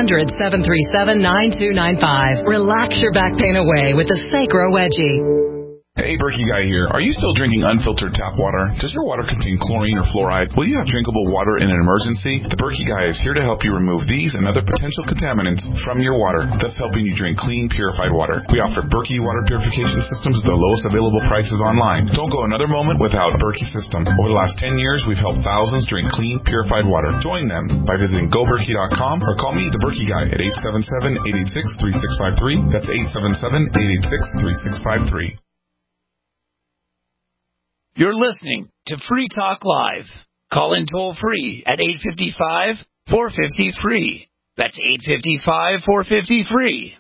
Speaker 21: 1-800-737-9295. Relax your back pain away with the Sacro Wedgie.
Speaker 22: Hey, Berkey Guy here. Are you still drinking unfiltered tap water? Does your water contain chlorine or fluoride? Will you have drinkable water in an emergency? The Berkey Guy is here to help you remove these and other potential contaminants from your water, thus helping you drink clean, purified water. We offer Berkey water purification systems at the lowest available prices online. Don't go another moment without a Berkey system. Over the last 10 years, we've helped thousands drink clean, purified water. Join them by visiting GoBerkey.com or call me, the Berkey Guy, at 877-886-3653. That's 877-886-3653.
Speaker 11: You're listening to Free Talk Live. Call in toll free at 855-450-FREE. That's 855-450-FREE.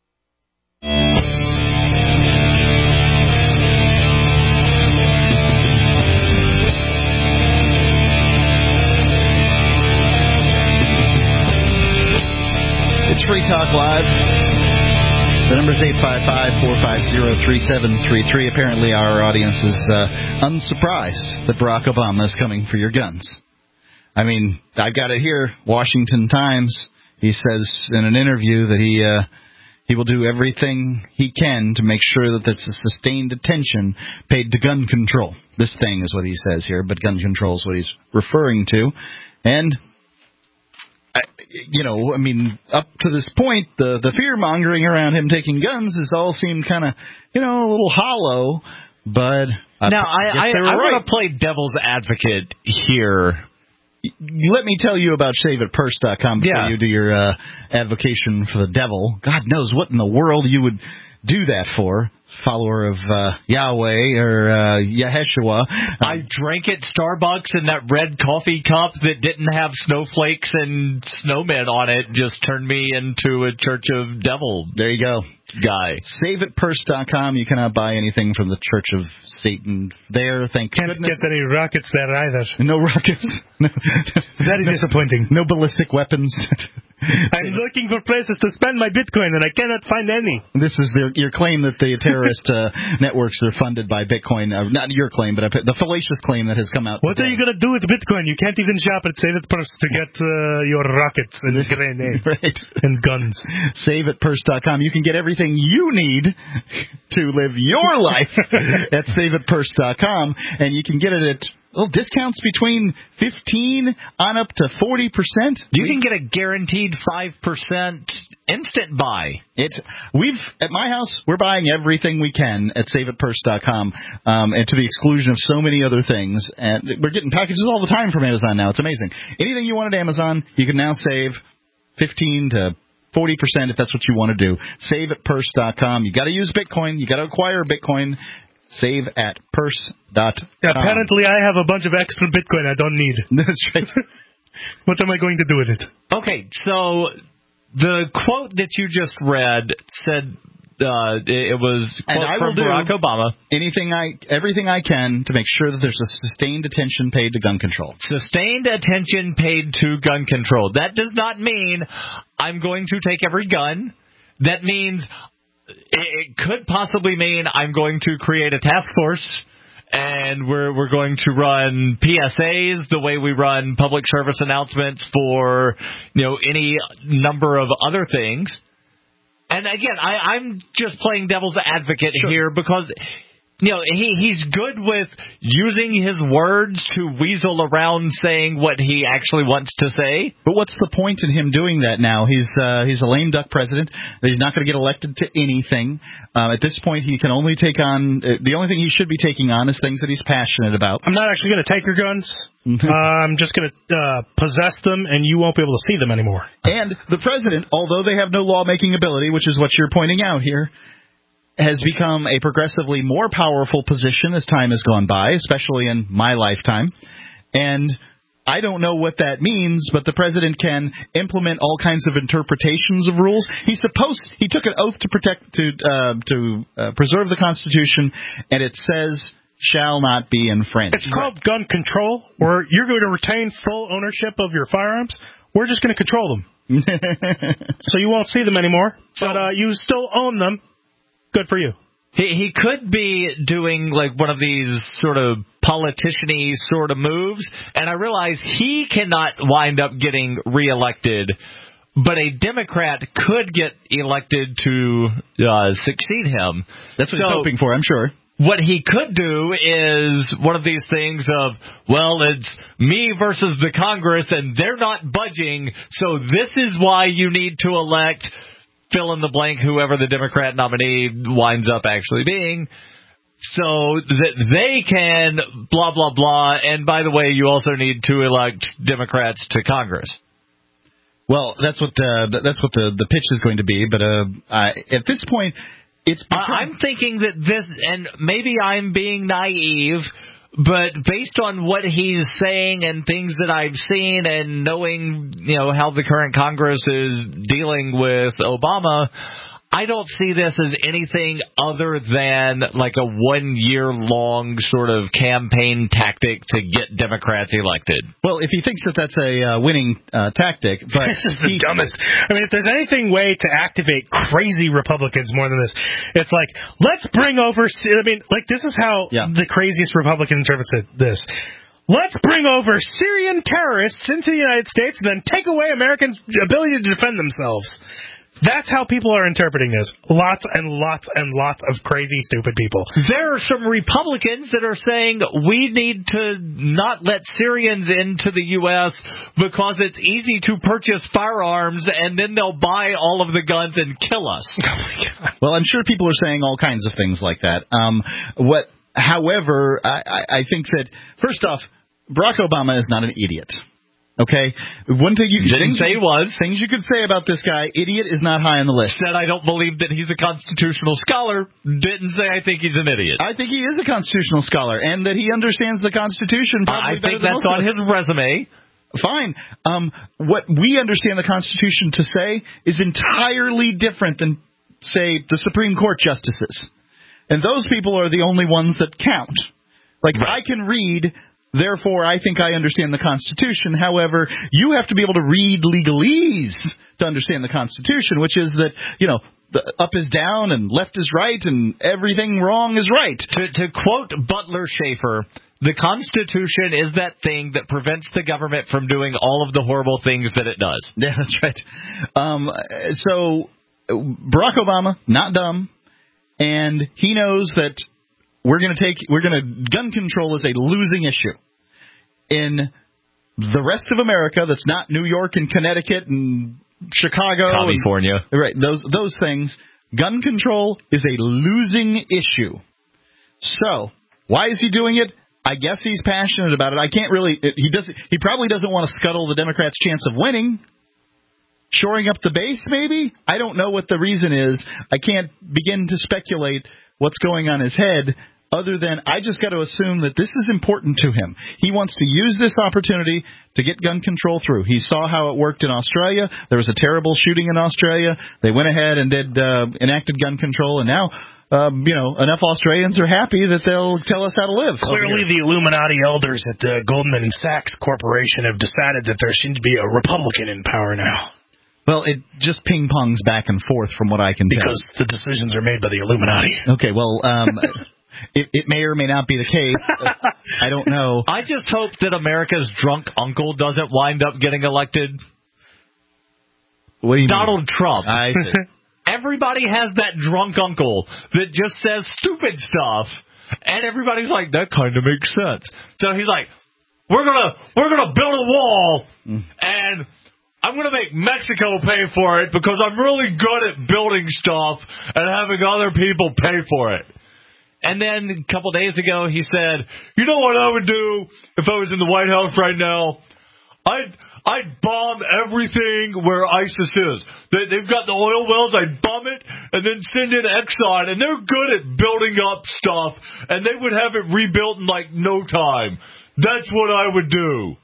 Speaker 3: It's Free Talk Live. The number is 855-450-3733. Apparently our audience is unsurprised that Barack Obama is coming for your guns. I mean, I've got it here, Washington Times. He says in an interview that he will do everything he can to make sure that there's a sustained attention paid to gun control. This thing is what he says here, but gun control is what he's referring to. And up to this point, the fear-mongering around him taking guns has all seemed kind of, a little hollow, but
Speaker 5: I want to play devil's advocate here.
Speaker 3: Let me tell you about SaveItPurse.com before you do your advocation for the devil. God knows what in the world you would do that for. Follower of Yahweh or Yaheshua.
Speaker 5: I drank at Starbucks in that red coffee cup that didn't have snowflakes and snowmen on it. Just turned me into a Church of Devil.
Speaker 3: There you go.
Speaker 5: Guy.
Speaker 3: SaveItPurse.com. You cannot buy anything from the Church of Satan there. Thank goodness.
Speaker 4: Can't get any rockets there either.
Speaker 3: No rockets.
Speaker 4: Very disappointing.
Speaker 3: No ballistic weapons.
Speaker 4: I'm looking for places to spend my Bitcoin, and I cannot find any.
Speaker 3: This is your claim that the terrorist networks are funded by Bitcoin. Not your claim, but the fallacious claim that has come out
Speaker 4: What
Speaker 3: today.
Speaker 4: are you going to do with Bitcoin? You can't even shop at SaveItPurse to get your rockets and grenades and guns.
Speaker 3: SaveItPurse.com. You can get everything you need to live your life at SaveItPurse.com, and you can get it at discounts between 15 on up to 40%.
Speaker 5: You can get a guaranteed 5% instant buy.
Speaker 3: At my house, we're buying everything we can at SaveItPurse.com, and to the exclusion of so many other things. And we're getting packages all the time from Amazon now. It's amazing. Anything you want at Amazon, you can now save 15 to 40% if that's what you want to do. SaveItPurse.com. You got to use Bitcoin. You got to acquire Bitcoin. SaveItPurse.com.
Speaker 4: Apparently, I have a bunch of extra Bitcoin I don't need.
Speaker 3: That's right.
Speaker 4: What am I going to do with it?
Speaker 5: Okay, so the quote that you just read said it was a quote from Barack Obama.
Speaker 3: Everything I can to make sure that there's a sustained attention paid to gun control.
Speaker 5: Sustained attention paid to gun control. That does not mean I'm going to take every gun. That means it could possibly mean I'm going to create a task force, and we're going to run PSAs the way we run public service announcements for any number of other things. And again, I'm just playing devil's advocate here because he's good with using his words to weasel around saying what he actually wants to say.
Speaker 3: But what's the point in him doing that now? He's a lame duck president. He's not going to get elected to anything. At this point, he can only take on the only thing he should be taking on is things that he's passionate about.
Speaker 4: I'm not actually going to take your guns. I'm just going to possess them, and you won't be able to see them anymore.
Speaker 3: And the president, although they have no lawmaking ability, which is what you're pointing out here, has become a progressively more powerful position as time has gone by, especially in my lifetime. And I don't know what that means, but the president can implement all kinds of interpretations of rules. He took an oath to preserve the Constitution, and it says shall not be infringed.
Speaker 4: It's called gun control, where you're going to retain full ownership of your firearms. We're just going to control them. So you won't see them anymore, but you still own them. Good for you.
Speaker 5: He could be doing like one of these sort of politician-y sort of moves, and I realize he cannot wind up getting reelected, but a Democrat could get elected to succeed him.
Speaker 3: That's what he's hoping for, I'm sure.
Speaker 5: What he could do is one of these things of, well, it's me versus the Congress, and they're not budging, so this is why you need to elect fill in the blank, whoever the Democrat nominee winds up actually being, so that they can blah, blah, blah. And by the way, you also need to elect Democrats to Congress.
Speaker 3: Well, that's what the pitch is going to be. But at this point,
Speaker 5: I'm thinking that this, and maybe I'm being naive, but based on what he's saying and things that I've seen and knowing, how the current Congress is dealing with Obama, I don't see this as anything other than like a 1 year long sort of campaign tactic to get Democrats elected.
Speaker 3: Well, if he thinks that that's a winning tactic, but
Speaker 4: this is the dumbest. I mean, if there's anything way to activate crazy Republicans more than this, it's like, let's bring over. I mean, like this is how the craziest Republicans have said this. Let's bring over Syrian terrorists into the United States and then take away Americans' ability to defend themselves. That's how people are interpreting this. Lots and lots and lots of crazy, stupid people.
Speaker 5: There are some Republicans that are saying we need to not let Syrians into the U.S. because it's easy to purchase firearms and then they'll buy all of the guns and kill us.
Speaker 3: Oh my God. Well, I'm sure people are saying all kinds of things like that. However, I think that, first off, Barack Obama is not an idiot. Okay, one thing you
Speaker 5: didn't say he was.
Speaker 3: Things you could say about this guy, idiot is not high on the list.
Speaker 5: Said I don't believe that he's a constitutional scholar. Didn't say I think he's an idiot.
Speaker 3: I think he is a constitutional scholar, and that he understands the Constitution probably better than most of us.
Speaker 5: I think that's on his resume.
Speaker 3: Fine. What we understand the Constitution to say is entirely different than, say, the Supreme Court justices. And those people are the only ones that count. Like, right. I can read... Therefore, I think I understand the Constitution. However, you have to be able to read legalese to understand the Constitution, which is that, the up is down and left is right and everything wrong is right.
Speaker 5: To quote Butler Schaefer, the Constitution is that thing that prevents the government from doing all of the horrible things that it does.
Speaker 3: Yeah, that's right. So, Barack Obama, not dumb, and he knows that gun control is a losing issue. In the rest of America, that's not New York and Connecticut and Chicago,
Speaker 5: California,
Speaker 3: right? Those things. Gun control is a losing issue. So, why is he doing it? I guess he's passionate about it. I can't really. He probably doesn't want to scuttle the Democrats' chance of winning. Shoring up the base, maybe? I don't know what the reason is. I can't begin to speculate what's going on in his head. Other than I just got to assume that this is important to him. He wants to use this opportunity to get gun control through. He saw how it worked in Australia. There was a terrible shooting in Australia. They went ahead and enacted gun control, and now enough Australians are happy that they'll tell us how to live.
Speaker 4: Clearly, the Illuminati elders at the Goldman Sachs Corporation have decided that there seems to be a Republican in power now.
Speaker 3: Well, it just ping-pongs back and forth from what I can tell.
Speaker 4: Because the decisions are made by the Illuminati.
Speaker 3: Okay, well, it may or may not be the case. I don't know.
Speaker 5: I just hope that America's drunk uncle doesn't wind up getting elected.
Speaker 3: What do you
Speaker 5: Donald
Speaker 3: mean?
Speaker 5: Trump.
Speaker 3: I see.
Speaker 5: Everybody has that drunk uncle that just says stupid stuff, and everybody's like, that kind of makes sense. So he's like, we're gonna build a wall, and I'm gonna make Mexico pay for it because I'm really good at building stuff and having other people pay for it. And then a couple days ago, he said, you know what I would do if I was in the White House right now? I'd bomb everything where ISIS is. They've got the oil wells. I'd bomb it and then send in Exxon, and they're good at building up stuff, and they would have it rebuilt in like no time. That's what I would do.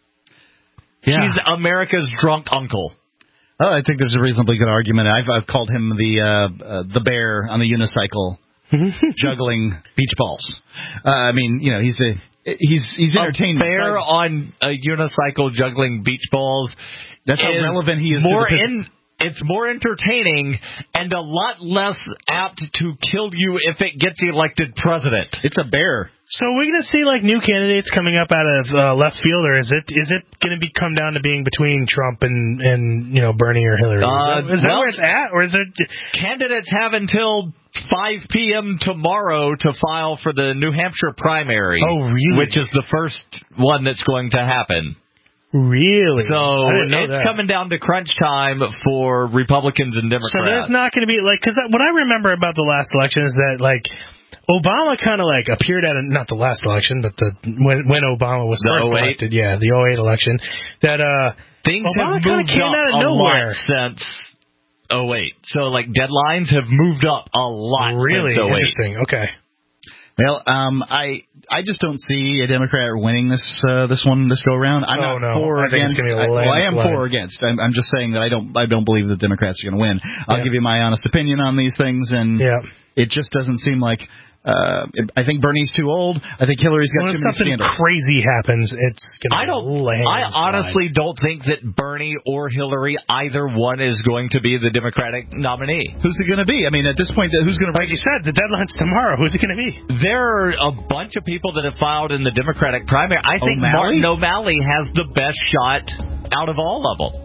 Speaker 3: Yeah.
Speaker 5: He's America's drunk uncle.
Speaker 3: Oh, I think there's a reasonably good argument. I've called him the bear on the unicycle juggling beach balls. I mean, you know, he's entertainment.
Speaker 5: A bear on a unicycle juggling beach balls.
Speaker 3: That's how relevant he is.
Speaker 5: It's more entertaining and a lot less apt to kill you if it gets elected president.
Speaker 3: It's a bear.
Speaker 4: So are we going to see like new candidates coming up out of left field, or is it going to come down to being between Trump and you know, Bernie or Hillary? Is that where it's at, or is it?
Speaker 5: Candidates have until 5 p.m. tomorrow to file for the New Hampshire primary.
Speaker 4: Oh, really?
Speaker 5: Which is the first one that's going to happen.
Speaker 4: Really?
Speaker 5: So it's coming down to crunch time for Republicans and Democrats.
Speaker 4: So there's not going to be like, because what I remember about the last election is that like Obama kind of like appeared at not the last election, but when Obama was first elected, the 2008 election, that
Speaker 5: things
Speaker 4: Obama
Speaker 5: have moved
Speaker 4: came out of
Speaker 5: up
Speaker 4: nowhere
Speaker 5: a lot since 2008. So like deadlines have moved up a lot
Speaker 4: really
Speaker 5: since 2008.
Speaker 4: Interesting. Okay.
Speaker 3: Well, I just don't see a Democrat winning this go around. I'm not for or against. I am for or against. I'm just saying that I don't believe the Democrats are going to win. I'll give you my honest opinion on these things, and it just doesn't seem like. I think Bernie's too old. I think Hillary's got too many scandals.
Speaker 4: Something crazy happens, it's going to
Speaker 5: I honestly don't think that Bernie or Hillary, either one, is going to be the Democratic nominee.
Speaker 3: Who's it going to be? I mean, at this point, who's going to?
Speaker 4: Like you said, the deadline's tomorrow. Who's it going to be?
Speaker 5: There are a bunch of people that have filed in the Democratic primary. I think Martin O'Malley has the best shot out of all of them.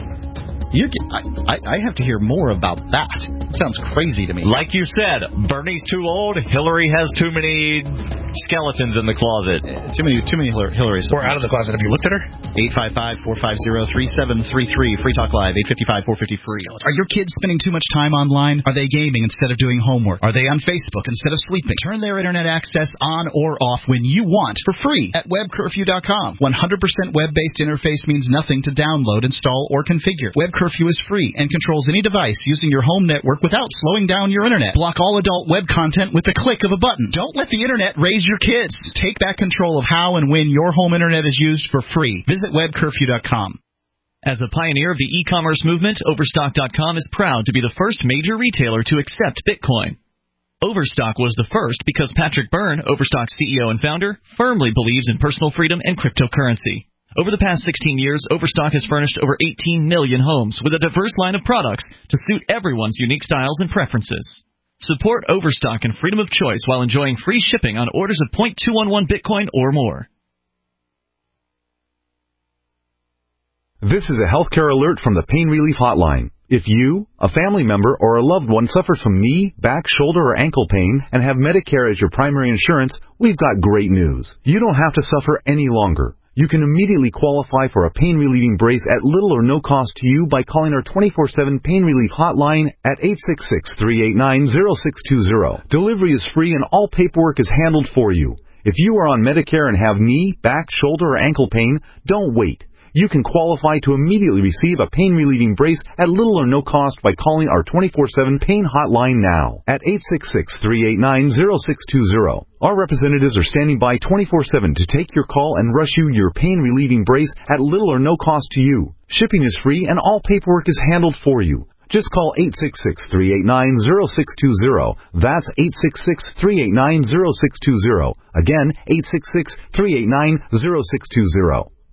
Speaker 3: I have to hear more about that. It sounds crazy to me.
Speaker 5: Like you said, Bernie's too old. Hillary has too many skeletons in the closet.
Speaker 3: Too many Hillarys.
Speaker 4: Or out of the closet. Have you looked at her?
Speaker 3: 855-450-3733. Free Talk Live. 855-450-FREE. Are your kids spending too much time online? Are they gaming instead of doing homework? Are they on Facebook instead of sleeping? Turn their internet access on or off when you want for free at webcurfew.com. 100% web-based interface means nothing to download, install, or configure. Web Curfew is free and controls any device using your home network without slowing down your internet. Block all adult web content with the click of a button. Don't let the internet raise your kids. Take back control of how and when your home internet is used for free. Visit webcurfew.com.
Speaker 1: As a pioneer of the e-commerce movement, Overstock.com is proud to be the first major retailer to accept Bitcoin. Overstock was the first because Patrick Byrne, Overstock's CEO and founder, firmly believes in personal freedom and cryptocurrency. Over the past 16 years, Overstock has furnished over 18 million homes with a diverse line of products to suit everyone's unique styles and preferences. Support Overstock and freedom of choice while enjoying free shipping on orders of 0.211 Bitcoin or more.
Speaker 6: This is a healthcare alert from the Pain Relief Hotline. If you, a family member, or a loved one suffers from knee, back, shoulder, or ankle pain and have Medicare as your primary insurance, we've got great news. You don't have to suffer any longer. You can immediately qualify for a pain-relieving brace at little or no cost to you by calling our 24/7 Pain Relief Hotline at 866-389-0620. Delivery is free and all paperwork is handled for you. If you are on Medicare and have knee, back, shoulder, or ankle pain, don't wait. You can qualify to immediately receive a pain-relieving brace at little or no cost by calling our 24/7 Pain Hotline now at 866-389-0620. Our representatives are standing by 24/7 to take your call and rush you your pain-relieving brace at little or no cost to you. Shipping is free and all paperwork is handled for you. Just call 866-389-0620. That's 866-389-0620. Again, 866-389-0620.